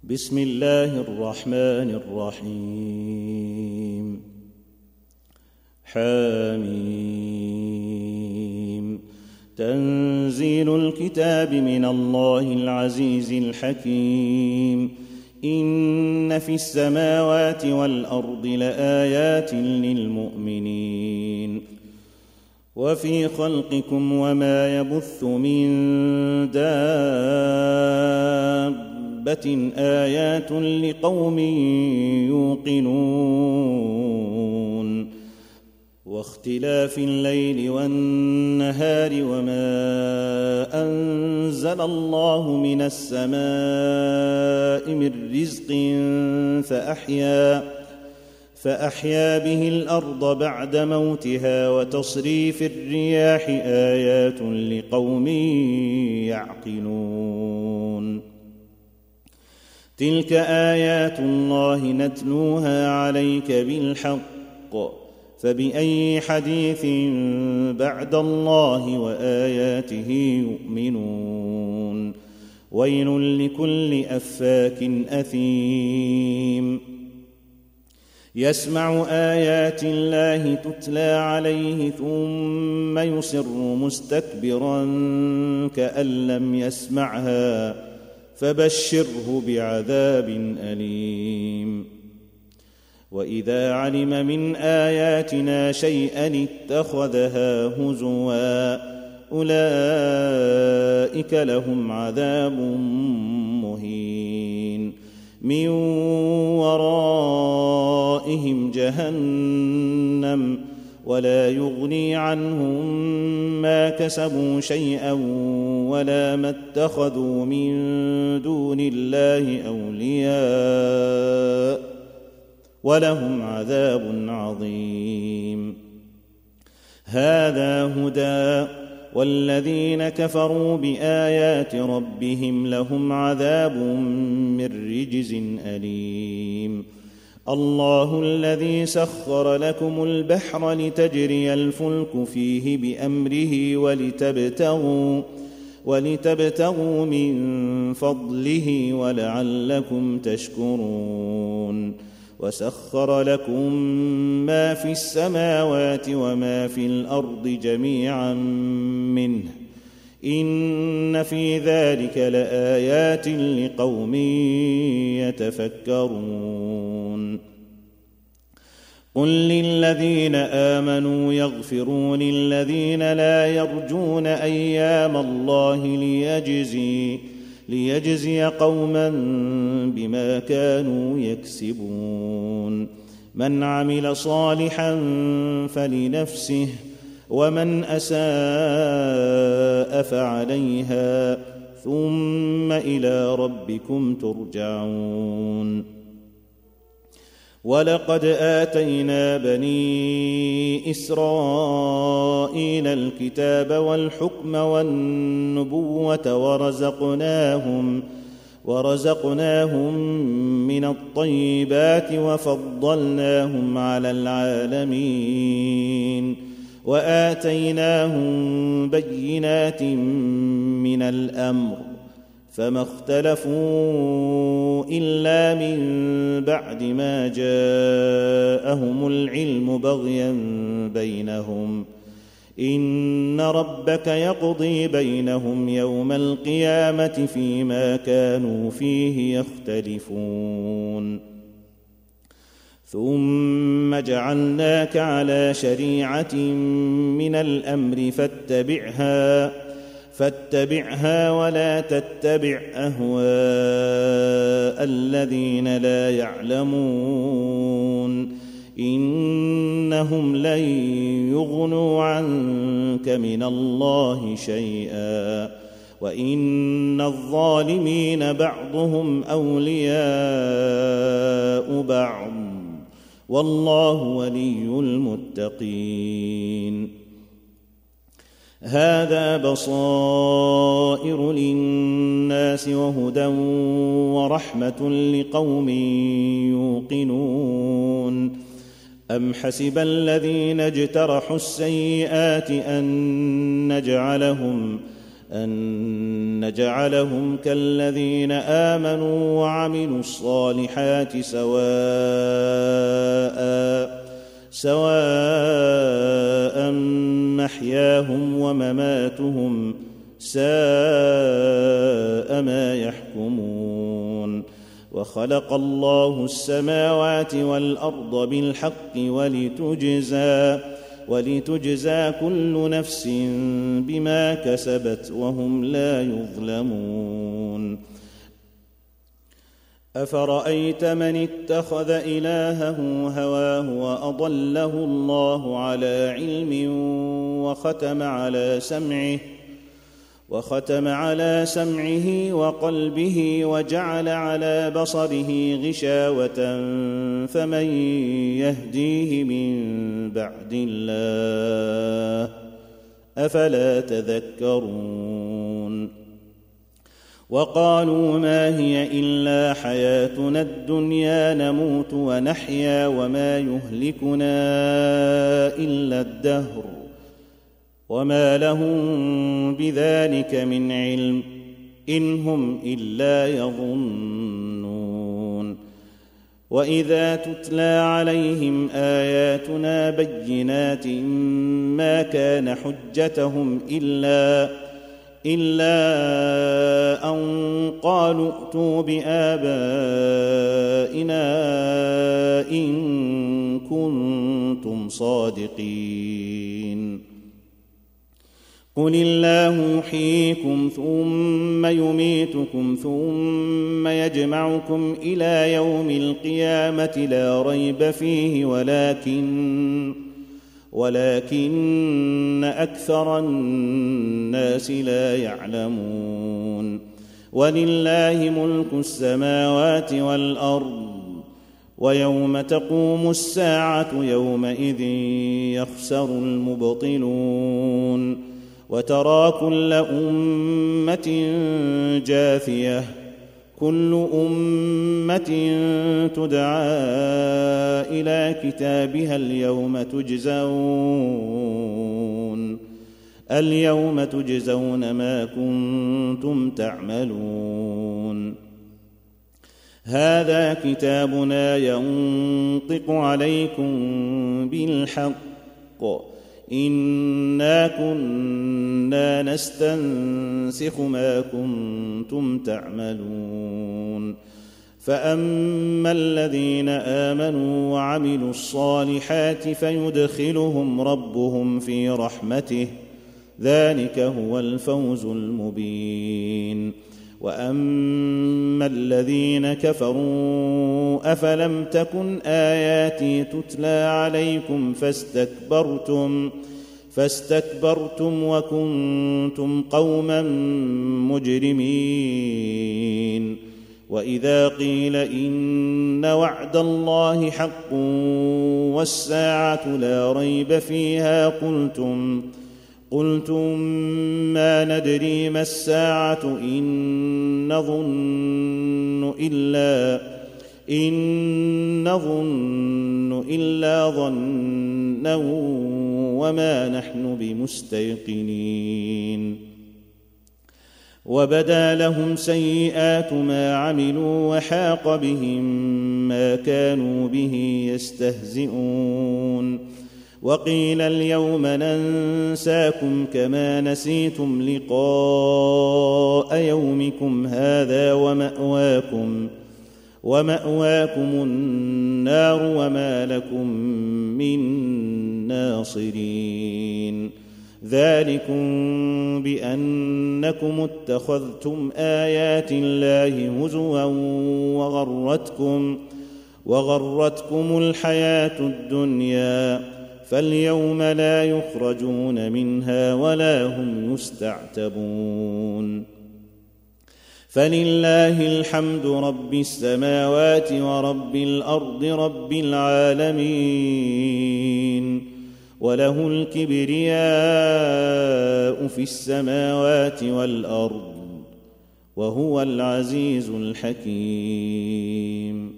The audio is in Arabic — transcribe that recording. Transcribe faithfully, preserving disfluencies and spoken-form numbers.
بسم الله الرحمن الرحيم. حميم. تنزيل الكتاب من الله العزيز الحكيم. إن في السماوات والأرض لآيات للمؤمنين وفي خلقكم وما يبث من دابة آيات لقوم يوقنون واختلاف الليل والنهار وما أنزل الله من السماء من رزق فأحيا فأحيا به الأرض بعد موتها وتصريف الرياح آيات لقوم يعقلون. تلك آيات الله نتلوها عليك بالحق فبأي حديث بعد الله وآياته يؤمنون. ويل لكل أفاك أثيم يسمع آيات الله تتلى عليه ثم يصر مستكبرا كأن لم يسمعها فبشره بعذاب أليم. وإذا علم من آياتنا شيئا اتخذها هزوا أولئك لهم عذاب مهين من ورائهم جهنم ولا يغني عنهم ما كسبوا شيئا ولا ما اتخذوا من دون الله أولياء ولهم عذاب عظيم. هذا هدى والذين كفروا بآيات ربهم لهم عذاب من رجز أليم. الله الذي سخر لكم البحر لتجري الفلك فيه بأمره ولتبتغوا, ولتبتغوا من فضله ولعلكم تشكرون. وسخر لكم ما في السماوات وما في الأرض جميعا منه إن في ذلك لآيات لقوم يتفكرون. قل للذين آمنوا يغفروا للذين لا يرجون أيام الله ليجزي ليجزي قوما بما كانوا يكسبون. من عمل صالحا فلنفسه ومن أساء فعليها ثم إلى ربكم ترجعون. ولقد آتينا بني إسرائيل الكتاب والحكم والنبوة ورزقناهم ورزقناهم من الطيبات وفضلناهم على العالمين وآتيناهم بينات من الأمر فما اختلفوا إلا من بعد ما جاءهم العلم بغيا بينهم إن ربك يقضي بينهم يوم القيامة فيما كانوا فيه يختلفون. ثم جعلناك على شريعة من الأمر فاتبعها فاتبعها ولا تتبع أهواء الذين لا يعلمون إنهم لن يغنوا عنك من الله شيئا وإن الظالمين بعضهم أولياء بعض والله ولي المتقين. هذا بصائر للناس وهدى ورحمة لقوم يوقنون. أم حسب الذين اجترحوا السيئات أن نجعلهم أن نجعلهم كالذين آمنوا وعملوا الصالحات سواء سواء محياهم ومماتهم ساء ما يحكمون وخلق الله السماوات والأرض بالحق ولتجزى ولتجزى كل نفس بما كسبت وهم لا يظلمون أفرأيت من اتخذ إلهه هواه وأضله الله على علم وختم على سمعه وختم على سمعه وقلبه وجعل على بصره غشاوة فمن يهديه من بعد الله أفلا تذكرون وقالوا ما هي إلا حياتنا الدنيا نموت ونحيا وما يهلكنا إلا الدهر وما لهم بذلك من علم إن هم إلا يظنون وإذا تتلى عليهم آياتنا بينات ما كان حجتهم إلا إلا أن قالوا ائتوا بآبائنا إن كنتم صادقين قل الله يحييكم ثم يميتكم ثم يجمعكم إلى يوم القيامة لا ريب فيه ولكن ولكن أكثر الناس لا يعلمون ولله ملك السماوات والأرض ويوم تقوم الساعة يومئذ يخسر المبطلون وترى كل أمة جاثية كل أمة تدعى إلى كتابها اليوم تجزون اليوم تجزون ما كنتم تعملون هذا كتابنا ينطق عليكم بالحق إنا كنا نستنسخ ما كنتم تعملون فأما الذين آمنوا وعملوا الصالحات فيدخلهم ربهم في رحمته ذلك هو الفوز المبين وأما الذين كفروا أفلم تكن آياتي تتلى عليكم فاستكبرتم فاستكبرتم وكنتم قوما مجرمين وإذا قيل إن وعد الله حق والساعة لا ريب فيها قلتم قلتم ما ندري ما الساعة إن نظن إلا إن نظن إلا ظنا وما نحن بمستيقنين وبدا لهم سيئات ما عملوا وحاق بهم ما كانوا به يستهزئون وقيل اليوم ننساكم كما نسيتم لقاء يومكم هذا ومأواكم ومأواكم النار وما لكم من ناصرين ذلكم بأنكم اتخذتم آيات الله هزوا وغرتكم وغرتكم الحياة الدنيا فاليوم لا يخرجون منها ولا هم يستعتبون فلله الحمد رب السماوات ورب الأرض رب العالمين وله الكبرياء في السماوات والأرض وهو العزيز الحكيم